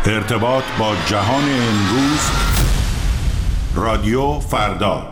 ارتباط با جهان امروز. رادیو فردا.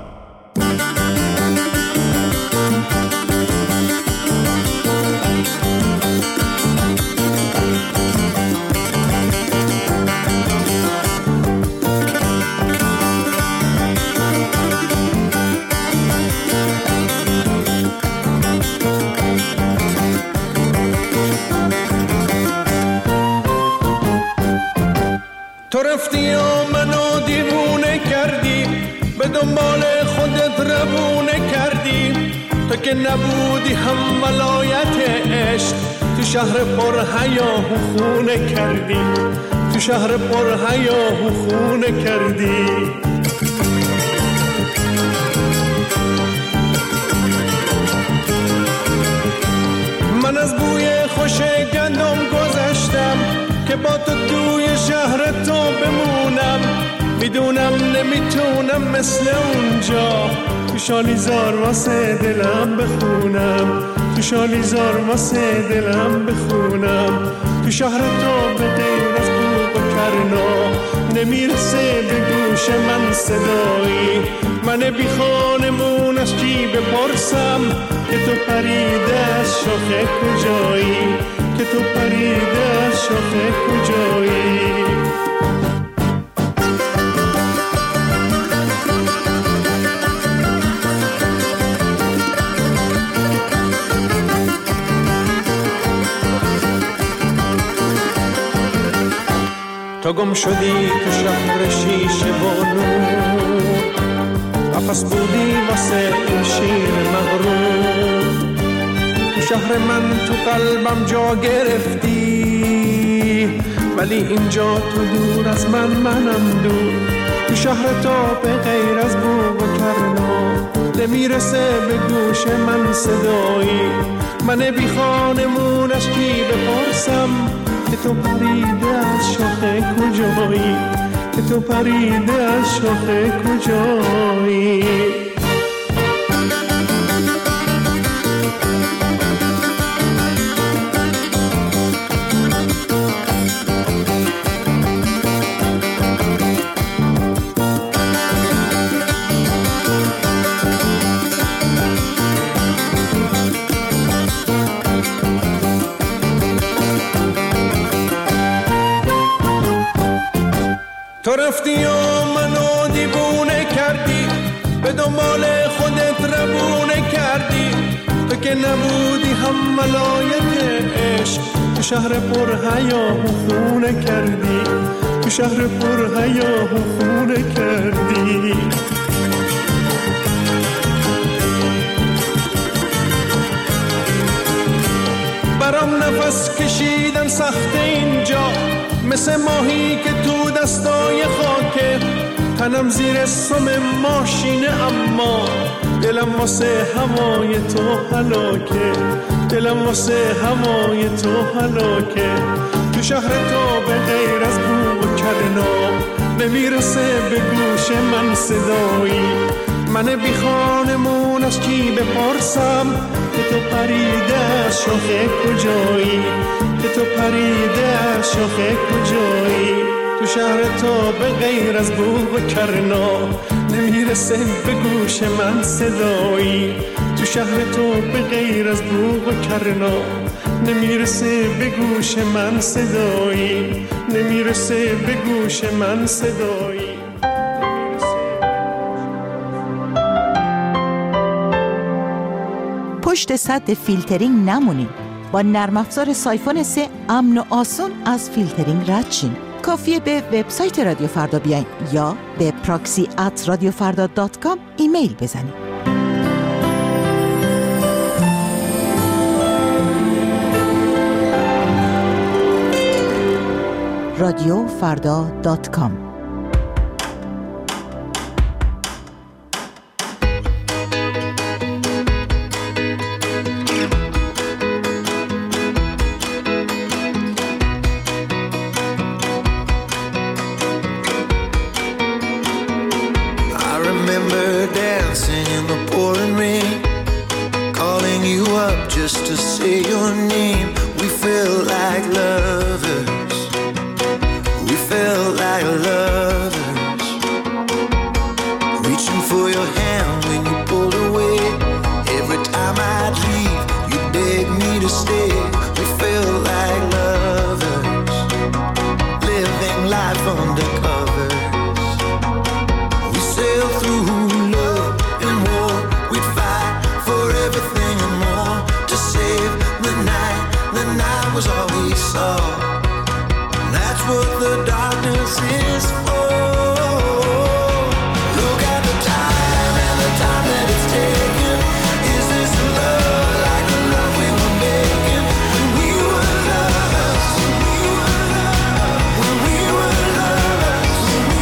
تو رفتی و منو دیوونه کردی، به دنبال خودت روونه کردی. تو که نبودی هم ولایت عشق، تو شهر پر هیاهو خونه کردی، تو شهر پر هیاهو خونه کردی. من از بوی خوش گندم گذشتم که با تو توی شهر تو بمونم. میدونم نمیتونم مثل اونجا تو شالیزار واسه دلم بخونم، تو شالیزار واسه دلم بخونم. تو شهر تو به غیر از بوق و کرنا نمیرسه به گوش من صدایی. من بی خانمون از کی بپرسم که تو پریده از شاخه کجایی، که تو پریده از شاخه کجایی. تو گم شدی تو شهر شیشه و نور، قفس بودی واسه این شیر مغرور. تو شهر من تو قلبم جا گرفتی، ولی اینجا تو دور از منم دور. تو شهر تو به غیر از بوق و کرنا نمیرسه به گوش من صدایی. من بی خانمون از کی بپرسم که تو پریده از شاخه کجایی، که تو پریده از شاخه کجایی. تو رفتی و منو دیوونه کردی، به دنبال خودت روونه کردی. تو که نبودی هم ولایت عشق، تو شهر پر هیاهو خونه کردی، تو شهر پر هیاهو خونه کردی. برام نفس کشیدن سخت اینجا، مثل ماهی که تو دستای خاکه. تنم زیر سم ماشینه اما دلم واسه هوای تو هلاکه، دلم واسه هوای تو هلاکه. تو شهر تو به غیر از بوق و کرنا نمیرسه به گوش من صدایی. من بی خانمون از کی بپرسم که تو پریده از شاخه کجایی، که تو پریده از شاخه کجایی. تو شهر تو به غیر از بوق و کرنا نمیرسه به گوش من صدایی. تو شهر تو به غیر از بوق و کرنا نمیرسه به گوش من صدایی، نمیرسه به گوش من صدایی. پشت سد فیلترینگ نمونید. با نرم افزار سایفون 3 امن و آسون از فیلترینگ رد شین. کافیه به وبسایت رادیو فردا بیاین یا به proxy@radiofarda.com ایمیل بزنید. radiofarda.com. Just to say your name, we felt like lovers. We like lovers, reaching for your hand when you pulled away. Every time I'd leave, you begged me to stay. We felt like lovers, living life undercover. We sailed through love and war. We'd fight for everything and more to save the night. The night was all we saw. That's what the darkness is for. Look at the time and the time that it's taken. Is this love like the love we were making when we were lovers? When we were lovers.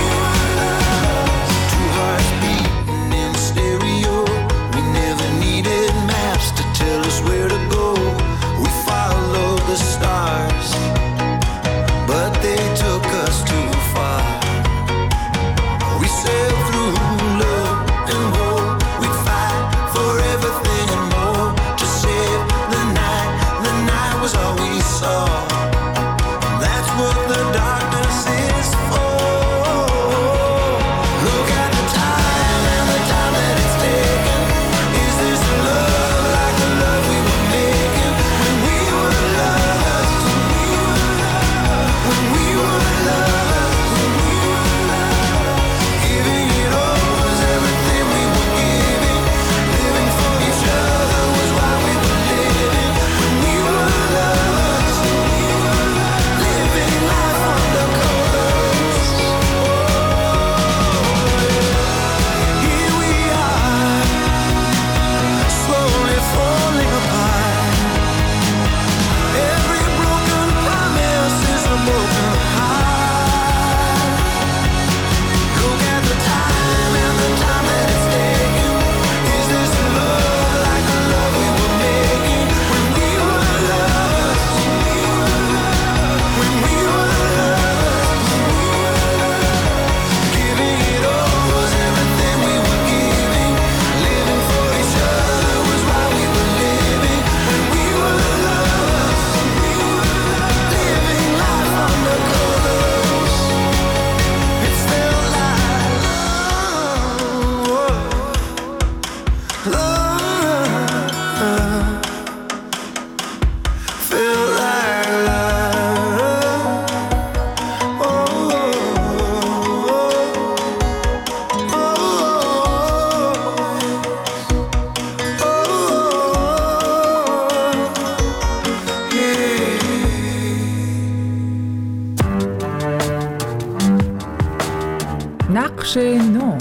Two hearts beating in stereo. We never needed maps to tell us where to go. We followed the stars, but they took us too far. We sailed through love and war. We'd fight for everything and more to save the night. The night was all we saw. That's what the darkness is for. Look at the time and the time that it's taken. Is this love like the love we were making when we were lovers? When we were lovers, giving it all was everything we were giving. Living for each other was why we were living. When we were lovers, living life under colors. Here we are, slowly falling apart. Every broken promise is a broken heart. Look at the time and the time that it's taken. Is this love like the love we were making when we were lovers? When we were lovers, giving it all was everything we were giving. Living for each other was why we were living. When we were lovers, living life under colors. It felt like love, felt like love. نقش نو.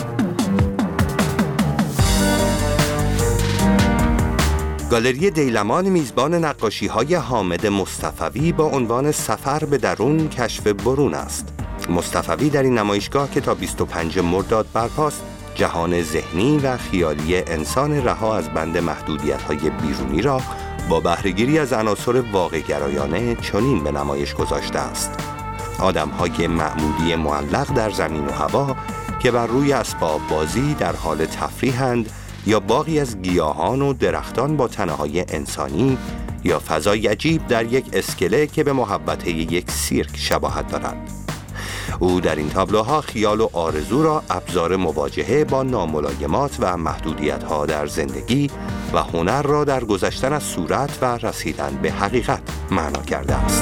گالری دیلمان میزبان نقاشی‌های حامد مصطفوی با عنوان سفر به درون کشف برون است. مصطفوی در این نمایشگاه که تا 25 مرداد برپاست، جهان ذهنی و خیالی انسان رها از بند محدودیت‌های بیرونی را با بهره‌گیری از عناصر واقع‌گرایانه چنین به نمایش گذاشته است. آدم‌های معمولی معلق در زمین و هوا که بر روی اسباب بازی در حال تفریحند، یا باغی از گیاهان و درختان با تنه‌های انسانی، یا فضای عجیب در یک اسکله که به محوطه یک سیرک شباهت دارد. او در این تابلوها خیال و آرزو را ابزار مواجهه با ناملایمات و محدودیت‌ها در زندگی و هنر را در گذشتن از صورت و رسیدن به حقیقت معنا کرده است.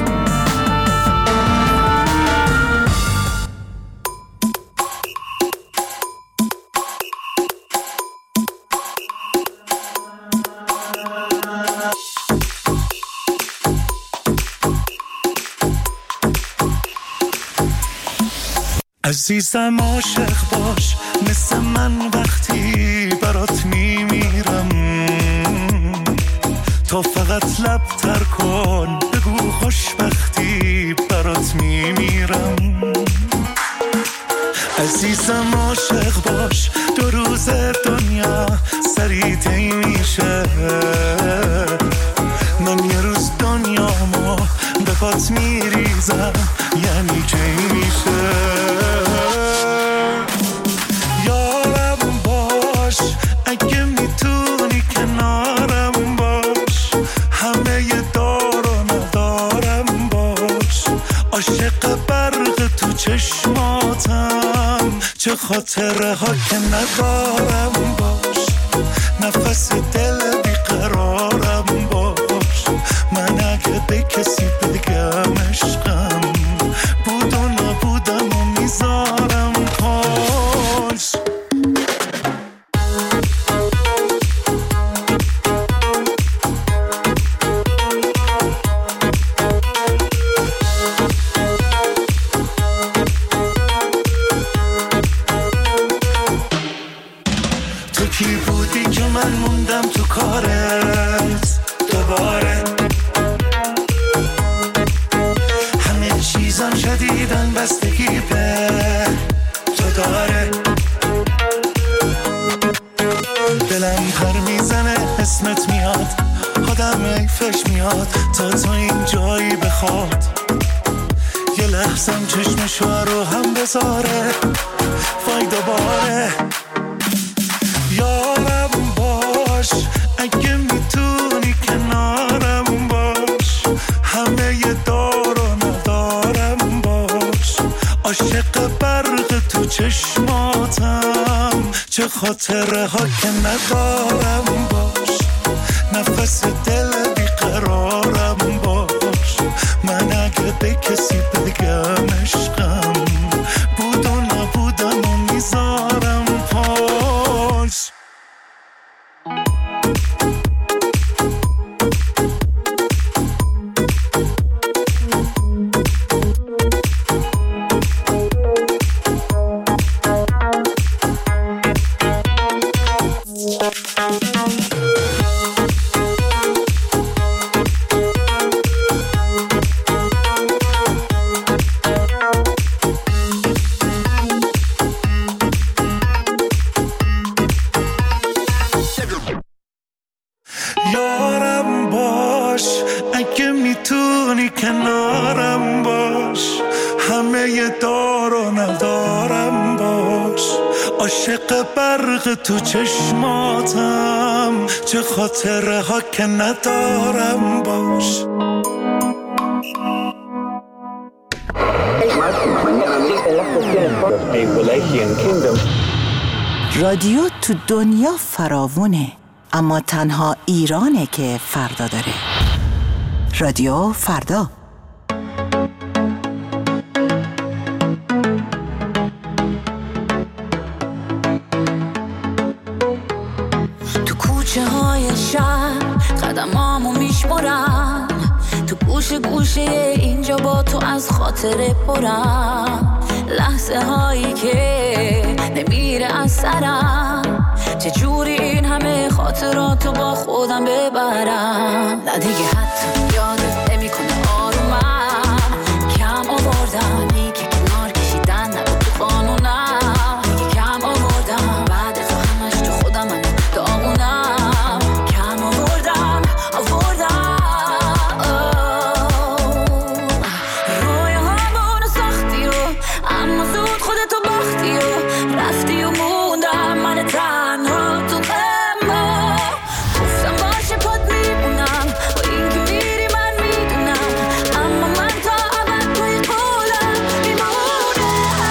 عزیزم عاشق باش مثل من وقتی برات میمیرم، تا فقط لب تر کن بگو خوشبختی برات میمیرم. عزیزم عاشق باش 2 روز دنیا سریع طی میشه، من یه روز دنیامو به پات میریزم یعنی کی میشه. یارم باش اگه میتونی کنارم باش، همه ی دار و ندارم باش، عاشق برق تو چشماتم، چه خاطره ها که ندارم باش، نفس دل بیقرارم باش. من اگه به کسی بگم عشقم بود و نبودم و میذارم پاش. تو کی بودی که من موندم تو کارت دوباره، همه چیزم شدیدن بستگی به تو داره. دلم پر میزنه اسمت میاد، آدم ایفش میاد تا تو این جایی بخواد. یه لحظم چشمشو رو هم بذاره، وای دوباره. یارم باش اگه میتونی کنارم باش، همه ی دار و ندارم باش. عاشق برق تو چشماتم، چه خاطره ها که ندارم باش، نفس دل بیقرارم باش. من اگه به کسی بگم عشقم بود و نبودم و میذارم پاس. یارم باش اگه میتونی کنارم باش، همه ی دار و ندارم باش. عاشق برق تو چشماتم، چه خاطره ها که ندارم باش. رادیو تو دنیا فراوونه، اما تنها ایرانه که فردا داره. رادیو فردا. تو کوچه های شهر قدمامو میشمرم، تو گوشه گوشه اینجا با تو از خاطره پرم. لحظه هایی که نمیره از سرم، چجوری این همه خاطراتو با خودم ببرم. نه دیگه حتی یادت نمیکنه آرومم، کم آوردم دیگه کنار کشیدن نبود تو قانونم. دیگه کم آوردم بعد از همش تو خودم من داغونم. کم آوردم رویاهامونو ساختی و اما زود خودتو باختی و رفتی و موندم من تنها تو اما. گفتم باشه پات میمونم با این که میری من میدونم، اما من تا ابد توی قولم میمونم.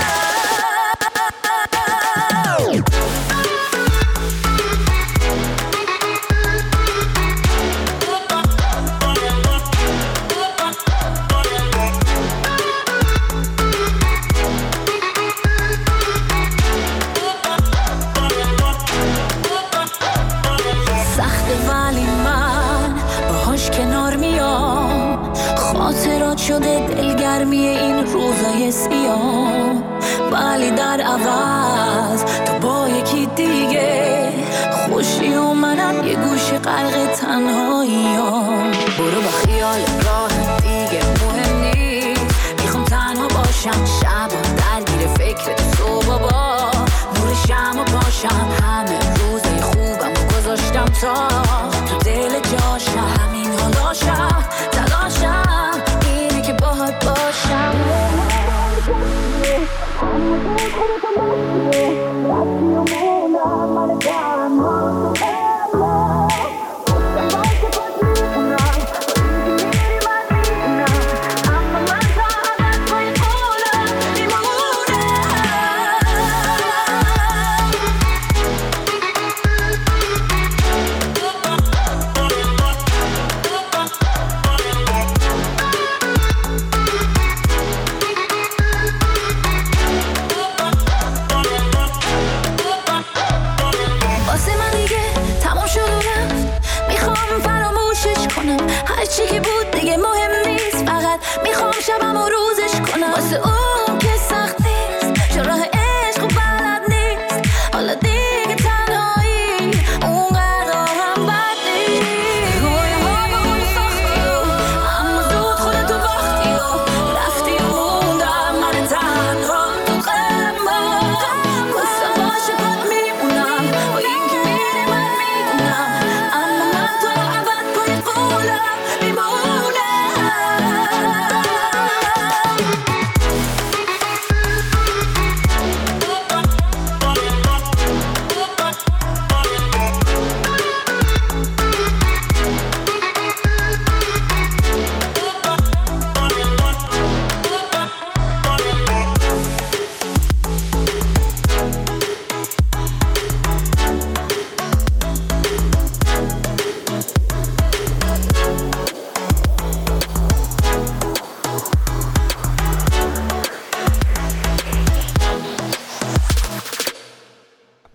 سخته ولی من باهاش کنار میام، خاطرات شده دلگرمی این روزای سیاه. ولی در عوض تو با یکی دیگه خوشی و منم یه گوشه غرق تنهاییام. برو با خیال راه دیگه مهم نیست، میخوام تنها باشم شبم درگیر فکر تو بابا. نور شمع باشم همه روزای خوبم و گذاشتم تا تو دل جاشم. همین حالاشم تلاشم اینه که باهات باشم.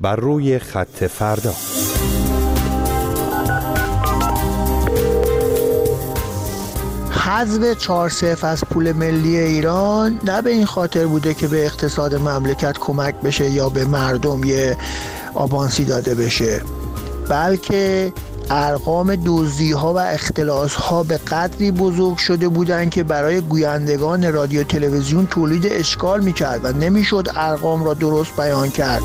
بر روی خط فردا. حذف 4-0 از پول ملی ایران نه به این خاطر بوده که به اقتصاد مملکت کمک بشه یا به مردم یه آوانسی داده بشه، بلکه ارقام دزدی‌ها و اختلاس‌ها به قدری بزرگ شده بودند که برای گویندگان رادیو تلویزیون تولید اشکال می‌کرد و نمی‌شد ارقام را درست بیان کرد.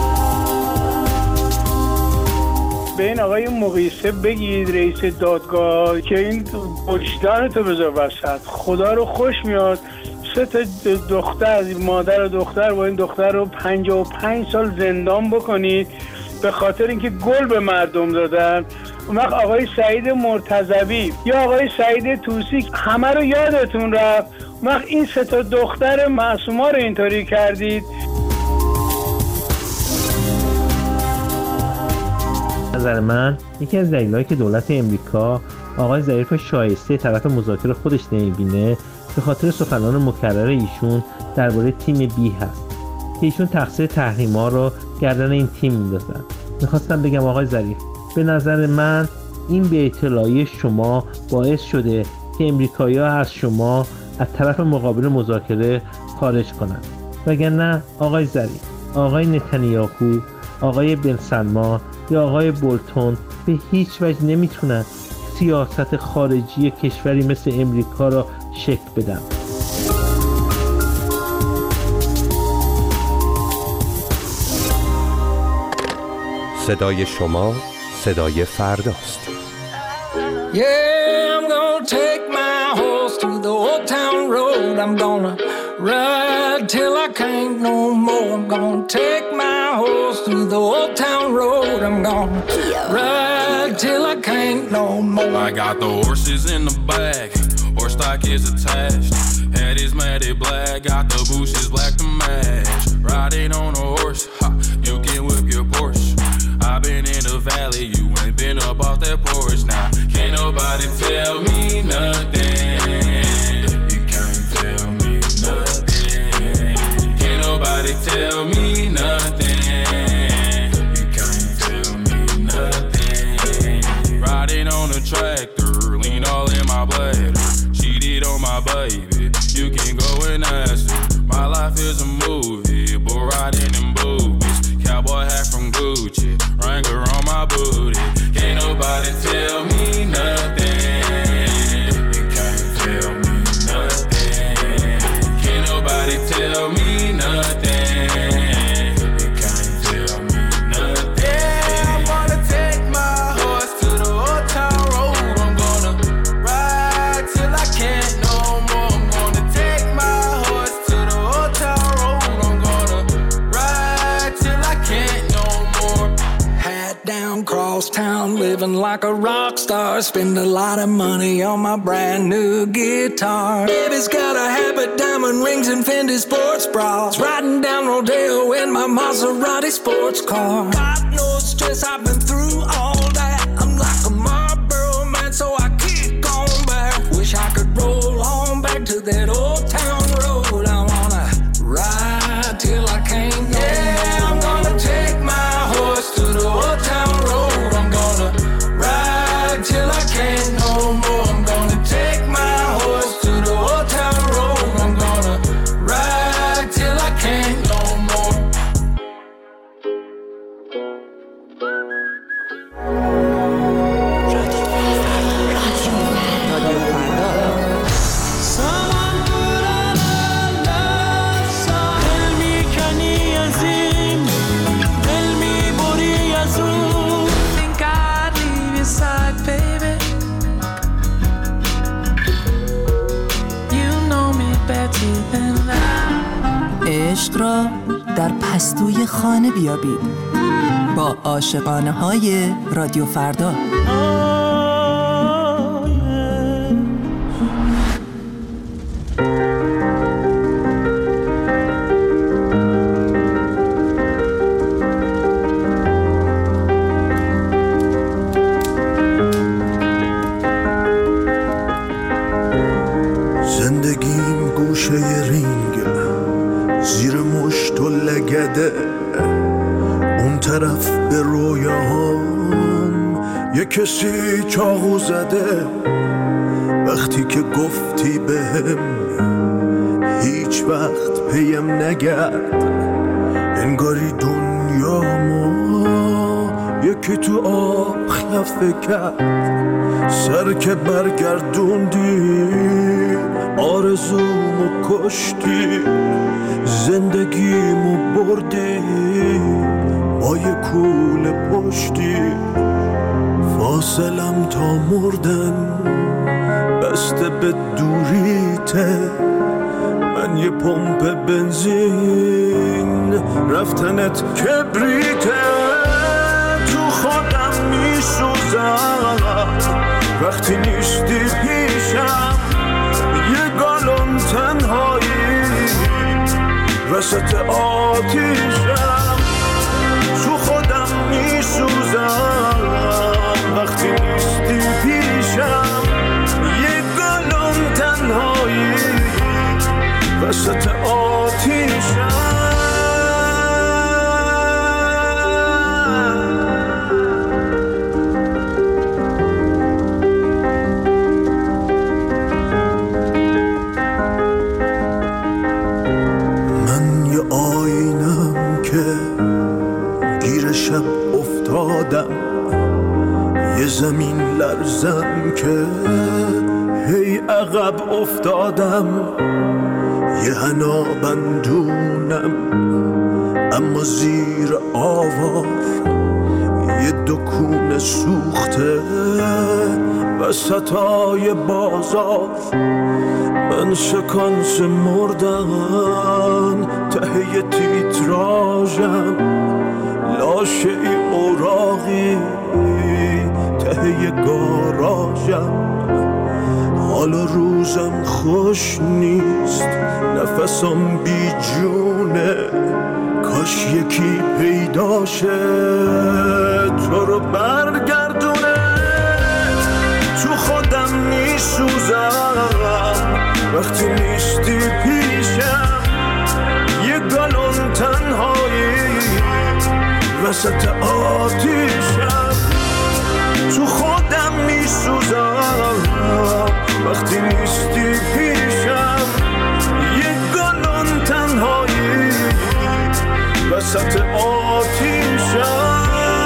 به این آقای مقیسه بگید رئیس دادگاه که این وجدانتو بذار وسط، خدا رو خوش میاد 3 دختر، مادر و دختر با این دختر رو 55 سال زندان بکنید به خاطر اینکه گل به مردم دادن. اون وقت آقای سعید مرتضوی یا آقای سعید طوسی همه رو یادتون رفت، اون وقت این 3 دختر معصوما رو اینطوری کردید. نظر من یکی از دلایلی که دولت امریکا آقای ظریف شایسته طرف مذاکره خودش نمیبینه به خاطر سخنان مکرر ایشون درباره تیم بی هست که ایشون تقصیر تحریم‌ها رو گردن این تیم میندازن. میخواستم بگم آقای ظریف، به نظر من این بی اطلاعی شما باعث شده که امریکایی‌ها از شما از طرف مقابل مذاکره خارج کنند، وگرنه آقای ظریف، آقای نتانیاهو، آقای بن سلمان یا آقای بولتون به هیچ وجه نمیتونن سیاست خارجی کشوری مثل امریکا را شکل بدن. صدای شما صدای فرداست. Yeah, I'm gonna take my horse to the old town road. I'm gonna ride till I can't no more. I'm gonna take my horse to the old town road. I'm gonna ride till I can't no more. I got the horses in the back, horse stock is attached. Head is matted black, got the bushes black to match. Riding on a horse, ha, you can whip your Porsche. I've been in the valley, you ain't been up off that porch. Now, can't nobody tell me nothing. You can't tell me nothing. Can't nobody tell me nothing. You can't tell me nothing. Riding on a tractor, lean all in my bladder. Cheated on my baby, you can go and ask her. My life is a movie, bull riding in boobies. Cowboy hat from Gucci, Wrangler on my booty. Can't nobody tell me nothing. You can't tell me nothing. Can't nobody tell me nothing. You can't tell me nothing. Yeah, I'm gonna take my horse to the old town road. I'm gonna ride till I can't no more. I'm gonna take my horse to the old town road. I'm gonna ride till I can't no more. Hat down, cross town, living like a rock star. Spend a lot of money on my brand new guitar. Baby's got a habit, diamond rings and Fendi sports bras. Riding down Rodeo in my Maserati sports car. Got no stress, I've been through all that. I'm like a Marlboro man, so I keep going back. Wish I could roll on back to that old town road. I wanna ride till I can't no more. Yeah, I'm gonna take my horse to the old town road. I'm gonna ride till I can't no more. I'm gonna take my horse to the old town road. I'm gonna ride till I can't no more. عشق را در پستوی خانه بیابید با عاشقانه های رادیو فردا. زندگیم گوشه رینگ زیر مشت و لگده، اون طرف به رویاهام یه کسی چاقو زده. وقتی که گفتی بهم هیچ وقت پیم نگرد، انگاری دنیامو یکی تو آب خفه کرد. سر که برگردوندی آرزومو کشتی، زندگیمو بردی با یه کوله پشتی. فاصلم تا مردن بسته به دوریته، من یه پمپ بنزین رفتنت کبریته. تو خودم میسوزم وقتی نیستی پیشم، یه گالون تنهایی وسط آتیشم. تو خودم میسوزم وقتی نیستی پیشم، یه گالون تنهایی وسط آتیشم. شب افتادم یه زمین لرزم که هی عقب افتادم. یه حنا بندونم اما زیر آوار، یه دکون سوخته وسطای بازار. من شکانس مردن ته تیتراژم، لاشه ای اوراقی ته گاراژم. حالا روزم خوش نیست، نفسم بی جونه. کاش یکی پیداشه تو رو برگردونه. تو خودم میسوزم وقتی نیستی پیشم، یه گالون تنهایی وسط آتیشم. تو خودم میسوزم وقتی نیستی پیشم، یه گالون تنهایی وسط آتیشم.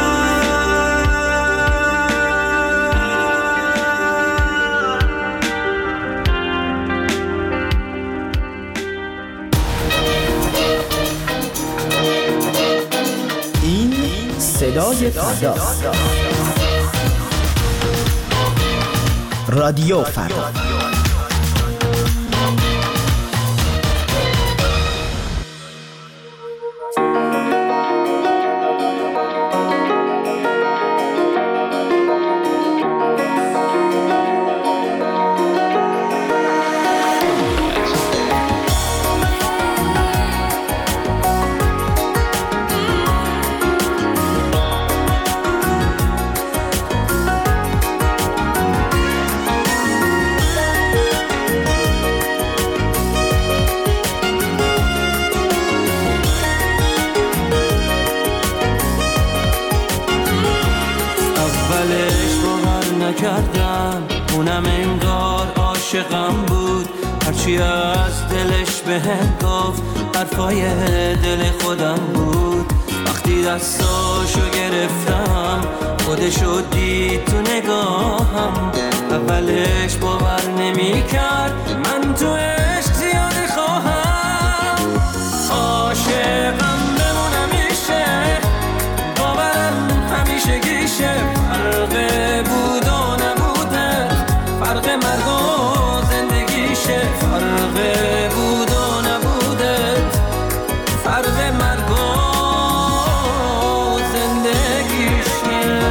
صدای فردا، رادیو فردا. اونم انگار عاشقم بود، هرچی از دلش بهم گفت حرفای دل خودم بود. وقتی دستاشو گرفتم خودشو دید تو نگاهم. اولش باور نمی کرد من تو عشق زیاده خواهم. عاشقم بمونم میشه، باورم همیشه گیشه. فرق بود و نبوده، فرق مرگ و زندگیشه. فرق بود و نبوده، فرق مرگ و زندگیشه.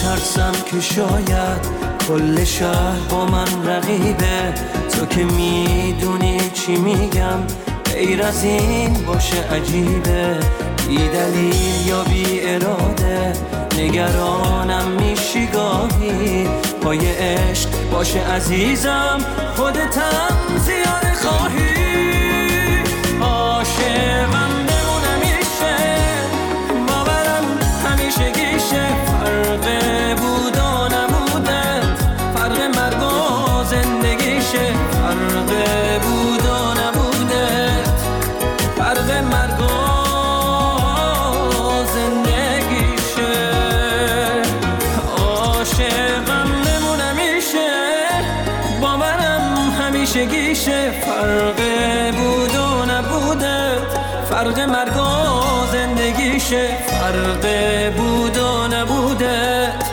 میترسم که شاید کل شهر با من رقیبه. تو که میدونی چی میگم، غیر از این باشه عجیبه. بی دلیل یا بی اراده نگرانم میشی گاهی. پای عشق باشه عزیزم، خودتم زیاده خواهی. عاشقم بمونم میشه، باورم همیشه گیشه. فرق بود و نبودت، فرق مرگ و زندگیشه. فرق بود و نبودت، فرق مرگ و زندگیشه. عاشقم بمونم میشه، باورم همیشه گیشه. فرق بود و نبودت، فرق مرگ و زندگیشه. فرق بود و نبودت.